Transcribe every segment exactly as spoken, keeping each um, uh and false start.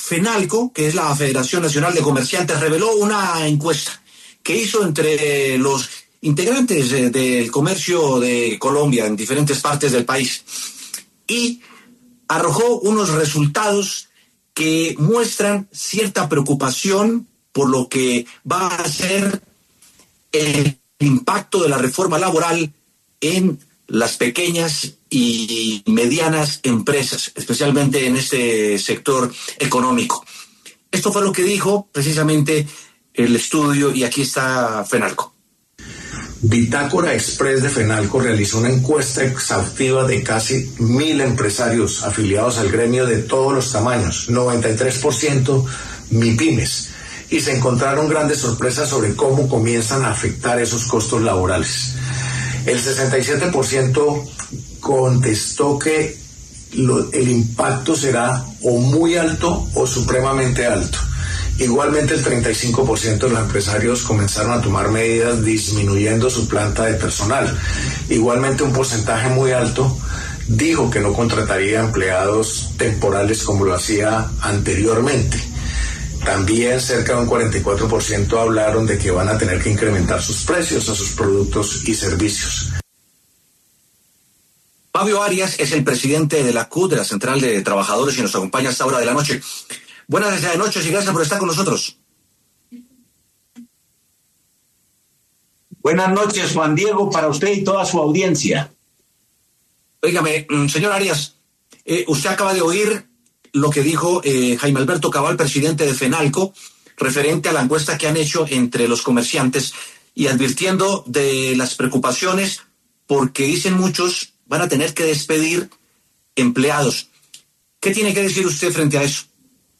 FENALCO, que es la Federación Nacional de Comerciantes, reveló una encuesta que hizo entre los integrantes eh, del comercio de Colombia en diferentes partes del país y arrojó unos resultados que muestran cierta preocupación por lo que va a ser el impacto de la reforma laboral en las pequeñas y medianas empresas, especialmente en este sector económico. Esto fue lo que dijo precisamente el estudio, y aquí está FENALCO. Bitácora Express de FENALCO realizó una encuesta exhaustiva de casi mil empresarios afiliados al gremio de todos los tamaños, noventa y tres por ciento MIPYMES, y se encontraron grandes sorpresas sobre cómo comienzan a afectar esos costos laborales. El sesenta y siete por ciento contestó que lo, el impacto será o muy alto o supremamente alto. Igualmente el treinta y cinco por ciento de los empresarios comenzaron a tomar medidas disminuyendo su planta de personal. Igualmente un porcentaje muy alto dijo que no contrataría empleados temporales como lo hacía anteriormente. También cerca de un cuarenta y cuatro por ciento hablaron de que van a tener que incrementar sus precios a sus productos y servicios. Fabio Arias es el presidente de la C U T, de la Central de Trabajadores, y nos acompaña a esta hora de la noche. Buenas noches y gracias por estar con nosotros. Buenas noches, Juan Diego, para usted y toda su audiencia. Óigame, señor Arias, eh, usted acaba de oír lo que dijo eh, Jaime Alberto Cabal, presidente de FENALCO, referente a la encuesta que han hecho entre los comerciantes y advirtiendo de las preocupaciones porque dicen muchos van a tener que despedir empleados. ¿Qué tiene que decir usted frente a eso?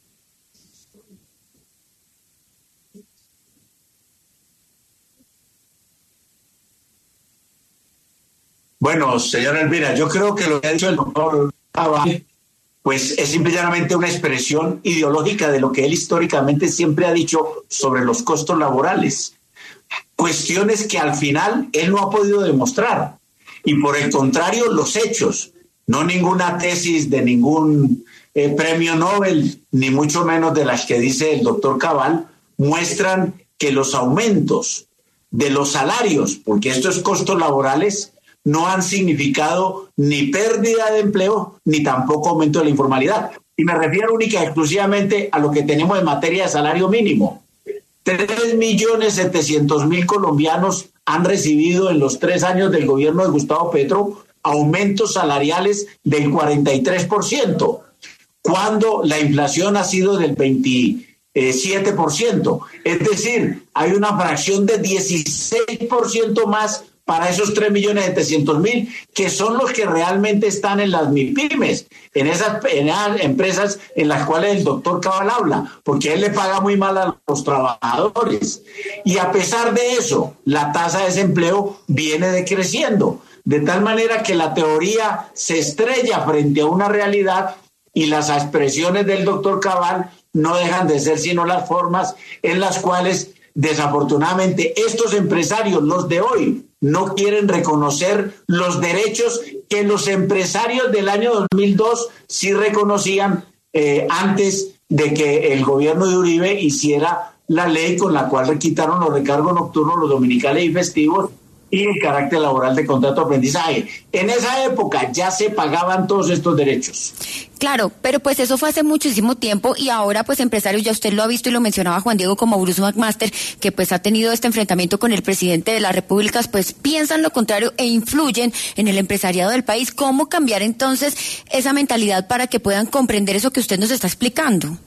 Bueno, señora Elvira, yo creo que lo que ha dicho el doctor Cabal pues es simplemente una expresión ideológica de lo que él históricamente siempre ha dicho sobre los costos laborales. Cuestiones que al final él no ha podido demostrar. Y por el contrario, los hechos, no ninguna tesis de ningún eh, premio Nobel, ni mucho menos de las que dice el doctor Cabal, muestran que los aumentos de los salarios, porque estos costos laborales, no han significado ni pérdida de empleo, ni tampoco aumento de la informalidad. Y me refiero única y exclusivamente a lo que tenemos en materia de salario mínimo. Tres millones setecientos mil colombianos han recibido en los tres años del gobierno de Gustavo Petro aumentos salariales del cuarenta y tres por ciento, cuando la inflación ha sido del veintisiete por ciento. Es decir, hay una fracción de dieciséis por ciento más para esos tres millones setecientos mil, que son los que realmente están en las MIPYMES, en esas, en esas empresas en las cuales el doctor Cabal habla, porque él le paga muy mal a los trabajadores. Y a pesar de eso, la tasa de desempleo viene decreciendo, de tal manera que la teoría se estrella frente a una realidad y las expresiones del doctor Cabal no dejan de ser sino las formas en las cuales desafortunadamente estos empresarios, los de hoy, no quieren reconocer los derechos que los empresarios del año dos mil dos sí reconocían eh, antes de que el gobierno de Uribe hiciera la ley con la cual le quitaron los recargos nocturnos, los dominicales y festivos y el carácter laboral de contrato de aprendizaje. En esa época ya se pagaban todos estos derechos. Claro, pero pues eso fue hace muchísimo tiempo y ahora pues empresarios, ya usted lo ha visto y lo mencionaba Juan Diego, como Bruce McMaster, que pues ha tenido este enfrentamiento con el presidente de la República, pues piensan lo contrario e influyen en el empresariado del país. ¿Cómo cambiar entonces esa mentalidad para que puedan comprender eso que usted nos está explicando?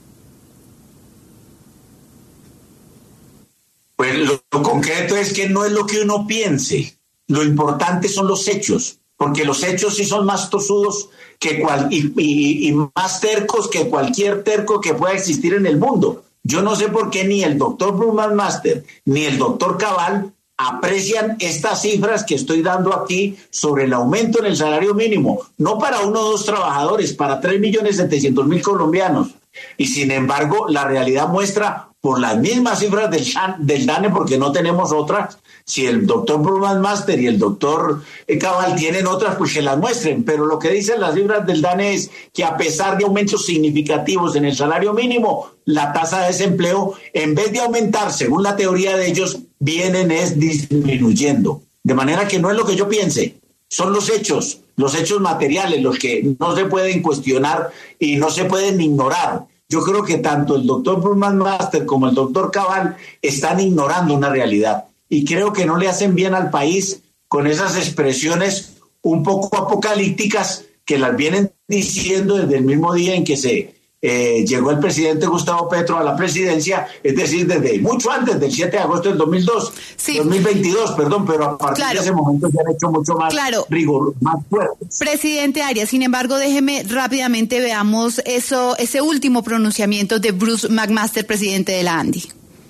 Pues lo, lo concreto es que no es lo que uno piense, lo importante son los hechos, porque los hechos sí son más tosudos que cual, y, y, y más tercos que cualquier terco que pueda existir en el mundo. Yo no sé por qué ni el doctor Bruce Master ni el doctor Cabal aprecian estas cifras que estoy dando aquí sobre el aumento en el salario mínimo, no para uno o dos trabajadores, para tres millones setecientos mil colombianos. Y sin embargo, la realidad muestra, por las mismas cifras del, del DANE, porque no tenemos otras, si el doctor Bruce McMaster y el doctor Cabal tienen otras, pues que las muestren. Pero lo que dicen las cifras del DANE es que a pesar de aumentos significativos en el salario mínimo, la tasa de desempleo, en vez de aumentar, según la teoría de ellos, vienen es disminuyendo. De manera que no es lo que yo piense, son los hechos, los hechos materiales, los que no se pueden cuestionar y no se pueden ignorar. Yo creo que tanto el doctor Bruce McMaster como el doctor Cabal están ignorando una realidad. Y creo que no le hacen bien al país con esas expresiones un poco apocalípticas que las vienen diciendo desde el mismo día en que se eh, llegó el presidente Gustavo Petro a la presidencia, es decir, desde mucho antes del siete de agosto del dos mil dos, sí. dos mil veintidós, perdón, pero a partir claro. de ese momento se han hecho mucho más claro. rigor, más fuertes. Presidente Arias, sin embargo, déjeme rápidamente veamos eso, ese último pronunciamiento de Bruce McMaster, presidente de la ANDI.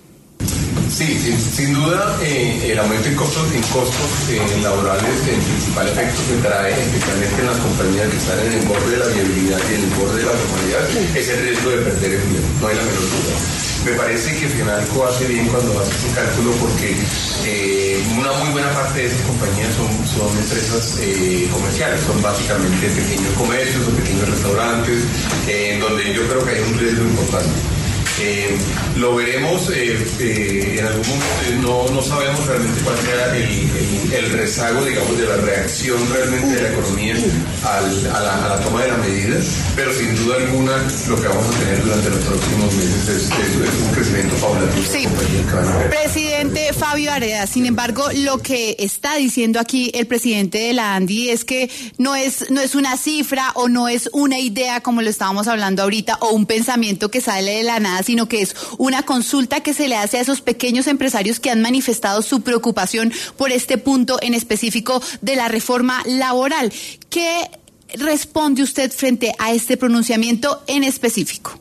Sí, sin, sin duda eh, el aumento en costos, en costos eh, laborales, el principal efecto que trae, especialmente en las compañías que están en el borde de la viabilidad y en el borde de la formalidad, es el riesgo de perder empleo, no hay la menor duda. Me parece que Fenalco hace bien cuando hace ese cálculo porque eh, una muy buena parte de esas compañías son, son empresas eh, comerciales, son básicamente pequeños comercios o pequeños restaurantes, eh, en donde yo creo que hay un riesgo importante. Eh, lo veremos eh, eh, en algún momento, eh, no, no sabemos realmente cuál sea el, el, el rezago, digamos, de la reacción realmente de la economía al, a, la, a la toma de la medida, pero sin duda alguna lo que vamos a tener durante los próximos meses es, es, es un crecimiento paulatino. Sí. Presidente Fabio Aredas, sin embargo, lo que está diciendo aquí el presidente de la ANDI es que no es, no es una cifra o no es una idea como lo estábamos hablando ahorita o un pensamiento que sale de la nada, sino que es una consulta que se le hace a esos pequeños empresarios que han manifestado su preocupación por este punto en específico de la reforma laboral. ¿Qué responde usted frente a este pronunciamiento en específico?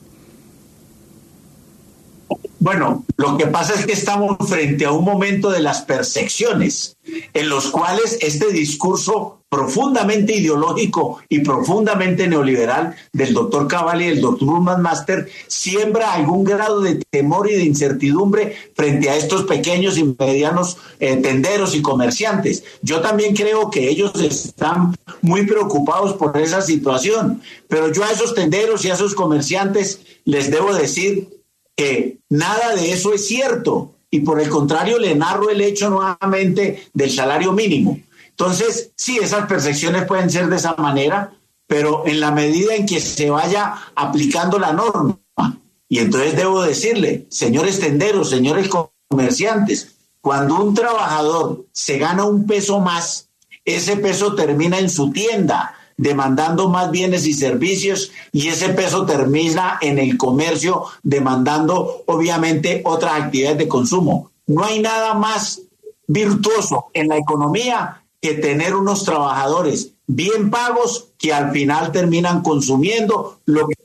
Bueno, lo que pasa es que estamos frente a un momento de las percepciones, en los cuales este discurso profundamente ideológico y profundamente neoliberal del doctor Cabal y del doctor McMaster siembra algún grado de temor y de incertidumbre frente a estos pequeños y medianos eh, tenderos y comerciantes. Yo también creo que ellos están muy preocupados por esa situación, pero yo a esos tenderos y a esos comerciantes les debo decir que nada de eso es cierto y por el contrario le narro el hecho nuevamente del salario mínimo. Entonces, sí, esas percepciones pueden ser de esa manera, pero en la medida en que se vaya aplicando la norma. Y entonces debo decirle, señores tenderos, señores comerciantes, cuando un trabajador se gana un peso más, ese peso termina en su tienda, demandando más bienes y servicios, y ese peso termina en el comercio, demandando obviamente otras actividades de consumo. No hay nada más virtuoso en la economía que tener unos trabajadores bien pagos que al final terminan consumiendo lo que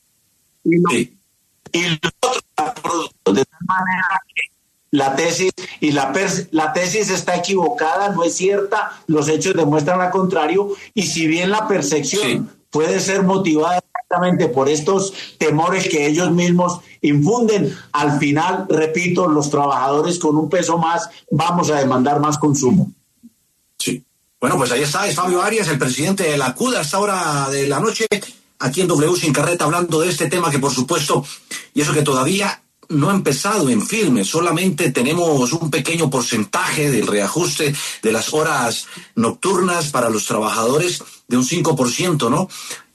y lo, sí. y los otros productos. De tal manera que la tesis y la, pers, la tesis está equivocada, no es cierta, los hechos demuestran lo contrario, y si bien la percepción sí. puede ser motivada exactamente por estos temores que ellos mismos infunden, al final, repito, los trabajadores con un peso más vamos a demandar más consumo. Sí. Bueno, pues ahí está, es Fabio Arias, el presidente de la C U D a esta hora de la noche, aquí en W Sin Carreta, hablando de este tema que por supuesto, y eso que todavía no ha empezado en firme, solamente tenemos un pequeño porcentaje del reajuste de las horas nocturnas para los trabajadores de un cinco por ciento, ¿no?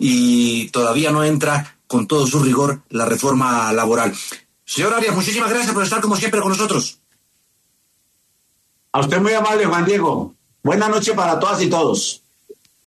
Y todavía no entra con todo su rigor la reforma laboral. Señor Arias, muchísimas gracias por estar como siempre con nosotros. A usted muy amable, Juan Diego. Buenas noches para todas y todos.